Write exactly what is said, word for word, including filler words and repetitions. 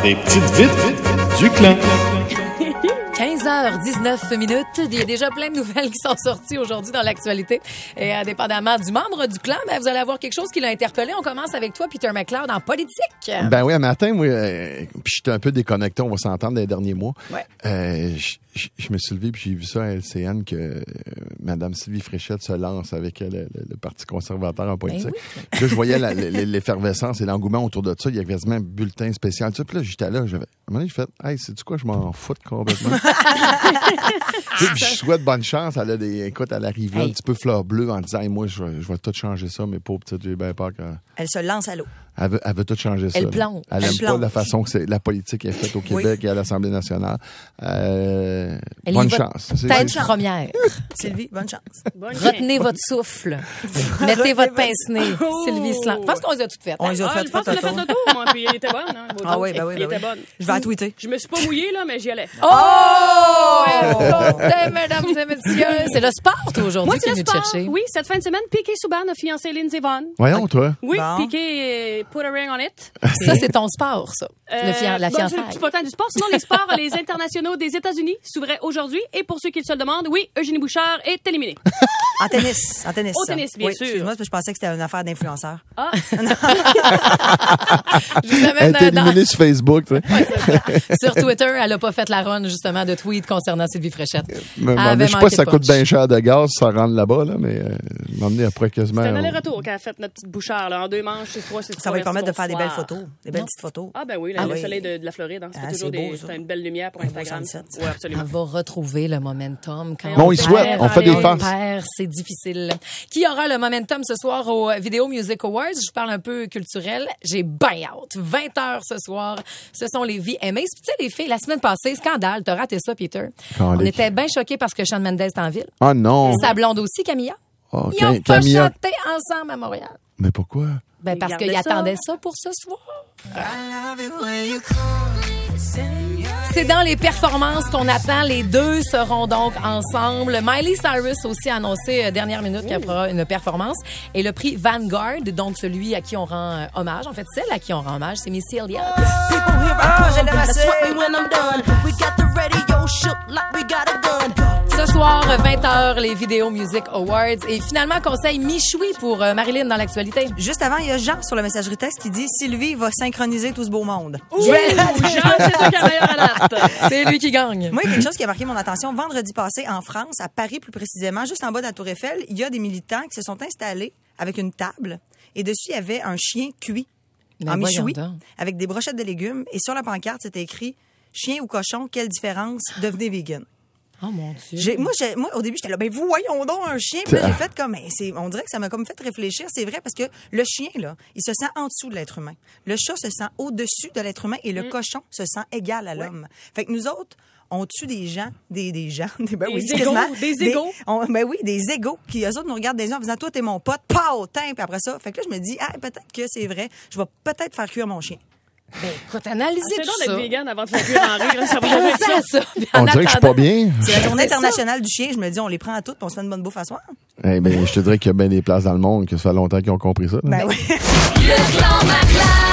des petites vites du clan. quinze heures dix-neuf minutes. Il y a déjà plein de nouvelles qui sont sorties aujourd'hui dans l'actualité. Et indépendamment du membre du clan, ben, vous allez avoir quelque chose qui l'a interpellé. On commence avec toi, Peter McLeod, en politique. Ben oui, un matin, moi, euh, puis j'étais un peu déconnecté, on va s'entendre dans les derniers mois. Ouais. Euh, je me suis levé puis j'ai vu ça à L C N que euh, Mme Sylvie Fréchette se lance avec euh, le, le, le Parti conservateur en politique. Ben oui. Là, je voyais la, l'effervescence et l'engouement autour de ça. Il y avait quasiment un bulletin spécial. Tu sais, puis là, j'étais là. J'avais, à un moment donné, j'ai fait « Hey, sais-tu quoi? Je m'en fous complètement. » Je souhaite bonne chance. Elle a des, écoute, elle arrive là, hey. un petit peu fleur bleue en disant hey, « Moi, je vais, je vais tout changer ça, mais pauvre petite, j'ai bien peur que... » Elle se lance à l'eau. Elle veut, elle veut tout changer ça. Elle plonge. Elle n'aime pas la façon que c'est, la politique est faite au Québec oui. et à l'Assemblée nationale. Euh, bonne chance. Tête première. Sylvie, bonne chance. Bonne Retenez bonne... votre souffle. Mettez votre pince-nez. Oh. Sylvie se lance. Je pense qu'on les a toutes faites. On les a ah, faites. Je pense qu'on a fait le tour, moi, puis elle était bonne. Hein, ah oui, ben oui, elle ben était oui. bonne. Je vais la tweeter. Je me suis pas mouillée, là, mais j'y allais. Oh! oh! Mesdames et messieurs, c'est le sport, toi, aujourd'hui, moi, qui est venu te sport. chercher. Oui, cette fin de semaine, Piqué Souban a fiancé Lindsey Vonn. Voyons, toi. Oui, bon. Piqué put a ring on it. Ça, c'est ton sport, ça. Euh, le fia- la fiançailles. Bon, c'est pas tant du sport. Sinon, les sports, les internationaux des États-Unis s'ouvraient aujourd'hui. Et pour ceux qui se le demandent, oui, Eugénie Bouchard est éliminée. En tennis. En tennis. Au tennis, bien oui, sûr. Excuse-moi, parce que je pensais que c'était une affaire d'influenceur. Ah. Elle est éliminée sur Facebook, tu sais. Ouais, sur Twitter, elle a pas fait la run, justement, de tweets concernant Sylvie Fréchette. Mais, mais je sais pas si ça coûte bien cher de gaz, ça rentre là-bas, là, mais euh, m'emmener après quasiment. C'est un aller-retour qu'elle a fait notre petite Bouchard, là, en deux manches, c'est trois, c'est trois. Ça va lui permettre de faire des belles photos, des belles non. petites photos. Ah, ben oui, là, ah, le oui. soleil de, de la Floride, hein. Ah, toujours c'est beau, des, c'est une belle lumière pour Instagram. Oui, absolument. On va retrouver le momentum. Quand non, il souhaite, on fait des farces. Perd, c'est difficile. Qui aura le momentum ce soir au Video Music Awards? Je parle un peu culturel. J'ai bien hâte. vingt heures ce soir. Ce sont les V M As. Puis tu sais, les filles, la semaine passée, scandale. T'as raté ça, Peter. Calique. On était bien choqués parce que Shawn Mendes est en ville. Ah non. Sa blonde aussi, Camilla. Oh, Ils ont pas Camilla... chanté ensemble à Montréal. Mais pourquoi? Ben parce qu'ils attendaient ça pour ce soir. C'est dans les performances qu'on attend. Les deux seront donc ensemble. Miley Cyrus aussi a annoncé euh, dernière minute qu'elle fera une performance. Et le prix Vanguard, donc celui à qui on rend euh, hommage, en fait celle à qui on rend hommage, c'est Missy Elliott. Ah, je l'aime assez. Ce soir, vingt heures, les Video Music Awards. Et finalement, conseil Michoui pour euh, Marilyn dans l'actualité. Juste avant, il y a Jean sur la messagerie texte qui dit « Sylvie va synchroniser tout ce beau monde. » Jean, c'est toi qui as meilleure alerte. C'est lui qui gagne. Moi, il y a quelque chose qui a marqué mon attention. Vendredi passé, en France, à Paris plus précisément, juste en bas de la Tour Eiffel, il y a des militants qui se sont installés avec une table et dessus, il y avait un chien cuit Mais en michoui avec des brochettes de légumes. Et sur la pancarte, c'était écrit « Chien ou cochon, quelle différence? Devenez vegan. » Oh mon Dieu. J'ai, moi, j'ai, moi, au début, j'étais là, ben voyons donc un chien. Puis là, j'ai fait comme, ben, c'est, on dirait que ça m'a comme fait réfléchir. C'est vrai parce que le chien, là, il se sent en dessous de l'être humain. Le chat se sent au-dessus de l'être humain et le mm. cochon se sent égal à l'homme. Ouais. Fait que nous autres, on tue des gens, des, des gens, des, ben des oui, égaux, des égaux. Des, on, ben oui, des égaux qui, eux autres, nous regardent des yeux en faisant, toi, t'es mon pote, pow, tin, puis après ça. Fait que là, je me dis, ah, peut-être que c'est vrai. Je vais peut-être faire cuire mon chien. Ben, écoute, analysez ah, tout ça. C'est d'être vegan avant de faire cuire en rire, là, ça va jamais ça. ça. On dirait que je suis pas bien. C'est la journée internationale du chien. Je me dis, on les prend à toutes, puis on se fait une bonne bouffe à soir. Eh ben, je te dirais qu'il y a bien des places dans le monde que ça fait longtemps qu'ils ont compris ça. Là. Ben oui. Le clan Macla.